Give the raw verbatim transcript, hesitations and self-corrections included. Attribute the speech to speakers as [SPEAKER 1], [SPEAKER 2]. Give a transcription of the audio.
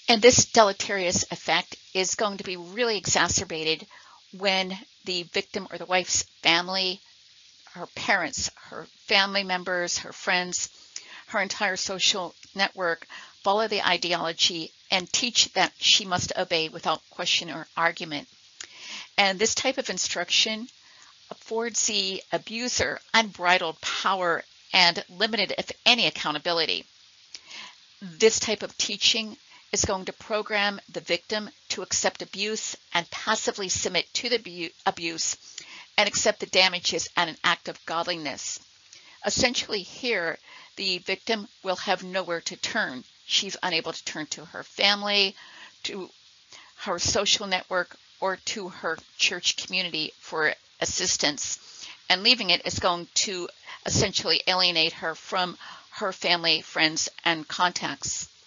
[SPEAKER 1] And this deleterious effect is going to be really exacerbated when the victim or the wife's family, her parents, her family members, her friends, her entire social network follow the ideology and teach that she must obey without question or argument. And this type of instruction affords the abuser unbridled power and limited, if any, accountability. This type of teaching is going to program the victim to accept abuse and passively submit to the abuse and accept the damages as an act of godliness. Essentially here, the victim will have nowhere to turn. She's unable to turn to her family, to her social network, or to her church community for assistance. And leaving it is going to essentially alienate her from her family, friends, and contacts.